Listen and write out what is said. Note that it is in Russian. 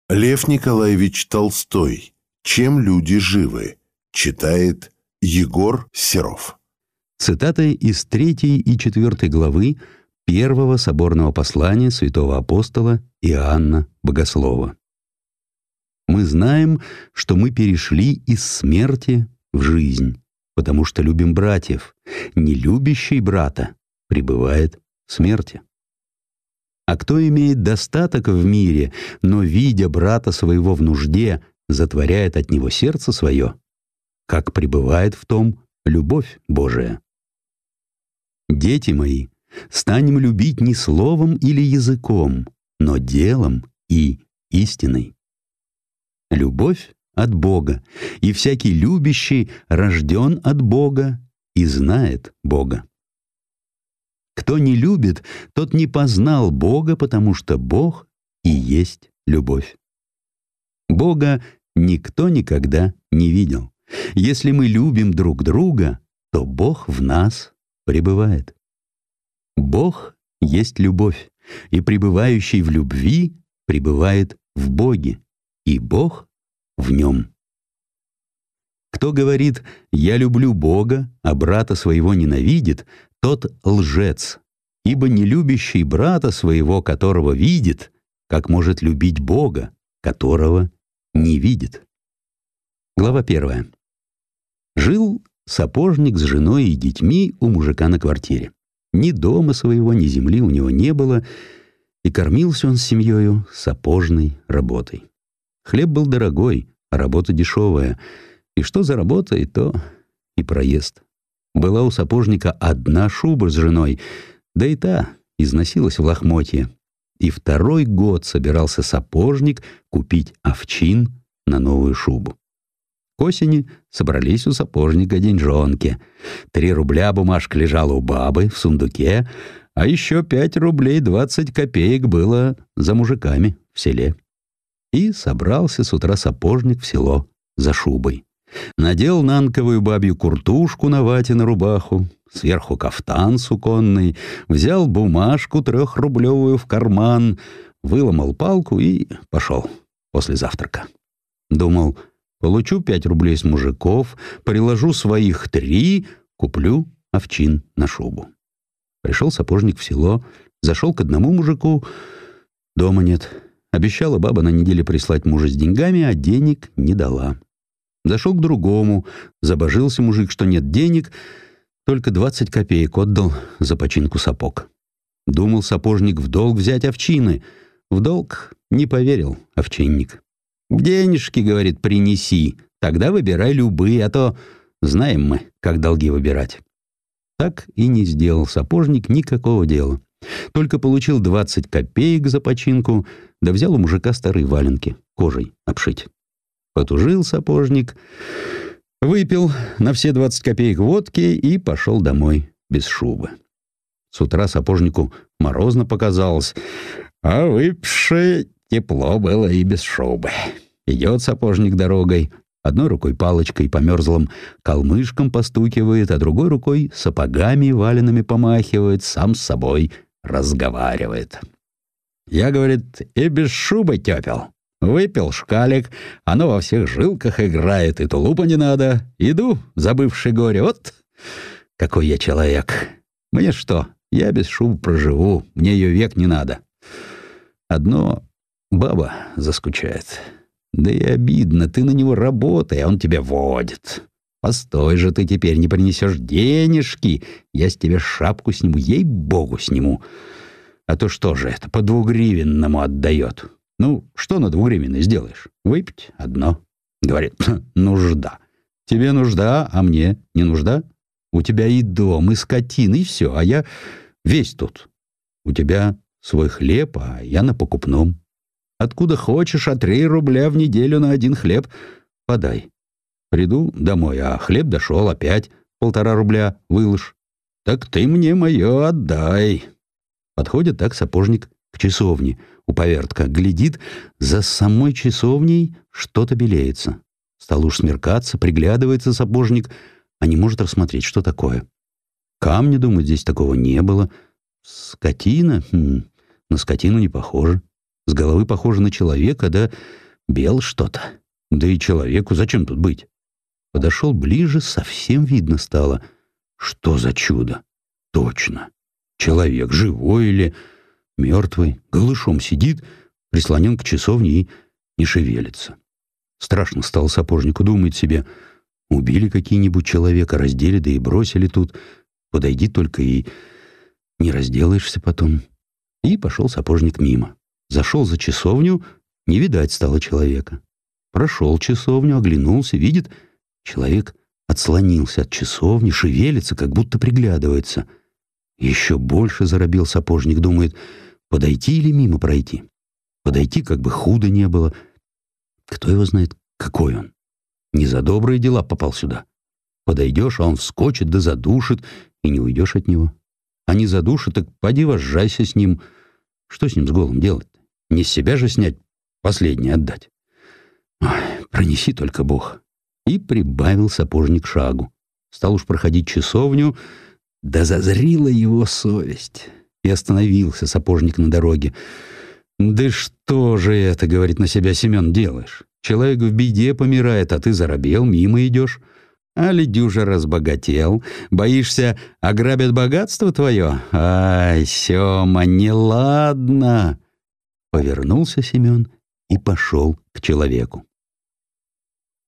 Лев Николаевич Толстой. Чем люди живы? Читает Егор Серов. Цитаты из 3 и 4 главы первого соборного послания святого апостола Иоанна Богослова. Мы знаем, что мы перешли из смерти в жизнь, потому что любим братьев. Не любящий брата пребывает в смерти. А кто имеет достаток в мире, но, видя брата своего в нужде, затворяет от него сердце свое, как пребывает в том любовь Божия? Дети мои, станем любить не словом или языком, но делом и истиной. Любовь от Бога, и всякий любящий рожден от Бога и знает Бога. Кто не любит, тот не познал Бога, потому что Бог и есть любовь. Бога никто никогда не видел. Если мы любим друг друга, то Бог в нас пребывает. Бог есть любовь, и пребывающий в любви пребывает в Боге, и Бог в нем. Кто говорит «я люблю Бога», а брата своего ненавидит, тот лжец, ибо не любящий брата своего, которого видит, как может любить Бога, которого не видит. Глава 1. Жил сапожник с женой и детьми у мужика на квартире. Ни дома своего, ни земли у него не было, и кормился он с семьёю сапожной работой. Хлеб был дорогой, а работа дешевая, и что за работа, и то и проезд. Была у сапожника одна шуба с женой, да и та износилась в лохмотье. И 2-й год собирался сапожник купить овчин на новую шубу. К осени собрались у сапожника деньжонки. 3 рубля бумажка лежала у бабы в сундуке, а еще 5 рублей 20 копеек было за мужиками в селе. И собрался с утра сапожник в село за шубой. Надел нанковую бабью куртушку на вате на рубаху, сверху кафтан суконный, взял бумажку 3-рублевую в карман, выломал палку и пошел после завтрака. Думал, получу 5 рублей с мужиков, приложу своих 3, куплю овчин на шубу. Пришел сапожник в село, зашел к одному мужику, дома нет. Обещала баба на неделе прислать мужа с деньгами, а денег не дала. Зашел к другому, забожился мужик, что нет денег, только 20 копеек отдал за починку сапог. Думал сапожник в долг взять овчины. В долг не поверил овчинник. «Денежки, — говорит, — принеси, тогда выбирай любые, а то знаем мы, как долги выбирать». Так и не сделал сапожник никакого дела. Только получил 20 копеек за починку, да взял у мужика старые валенки кожей обшить. Потужил сапожник, выпил на все 20 копеек водки и пошел домой без шубы. С утра сапожнику морозно показалось, а выпившее тепло было и без шубы. Идет сапожник дорогой, одной рукой палочкой по мерзлым калмышкам постукивает, а другой рукой сапогами валенными помахивает, сам с собой разговаривает. «Я, — говорит, — и без шубы тёпел. Выпил шкалик, оно во всех жилках играет, и тулупа не надо. Иду, забывший горе, вот какой я человек. Мне что, я без шубы проживу, мне ее век не надо. Одно баба заскучает. Да и обидно, ты на него работай, а он тебя водит. Постой же, ты теперь не принесешь денежки, я с тебя шапку сниму, ей-богу сниму. А то что же это, по 2-гривенному отдает. Ну, что на 2-гривенной сделаешь? Выпить одно. Говорит, нужда. Тебе нужда, а мне не нужда? У тебя и дом, и скотина, и все, а я весь тут. У тебя свой хлеб, а я на покупном. Откуда хочешь, а 3 рубля в неделю на 1 хлеб подай. Приду домой, а хлеб дошел, опять 1,5 рубля выложь. Так ты мне мое отдай. Подходит так сапожник к часовне. У повертка глядит, за самой часовней что-то белеется. Стал уж смеркаться, приглядывается сапожник, а не может рассмотреть, что такое. Камня, думает, здесь такого не было. Скотина? На скотину не похоже. С головы похоже на человека, да бел что-то. Да и человеку зачем тут быть? Подошел ближе, совсем видно стало. Что за чудо? Точно. Человек живой или мертвый, голышом сидит, прислонен к часовне и не шевелится. Страшно стало сапожнику, думает себе, убили какие-нибудь человека, раздели, да и бросили тут. Подойди только и не разделаешься потом. И пошел сапожник мимо. Зашел за часовню, не видать стало человека. Прошел часовню, оглянулся, видит, человек отслонился от часовни, шевелится, как будто приглядывается. Еще больше заробел сапожник, думает, подойти или мимо пройти. Подойти как бы худо не было. Кто его знает, какой он. Не за добрые дела попал сюда. Подойдешь, а он вскочит да задушит, и не уйдешь от него. А не задушит, так поди возжайся с ним. Что с ним с голым делать-то? Не с себя же снять, последнее отдать. Ой, пронеси только Бог. И прибавил сапожник шагу. Стал уж проходить часовню, да зазрила его совесть. И остановился сапожник на дороге. «Да что же это, — говорит на себя Семен, — делаешь? Человек в беде помирает, а ты заробел, мимо идешь. А ли дюжа разбогател? Боишься, ограбят богатство твое? Ай, Сема, неладно!» Повернулся Семен и пошел к человеку.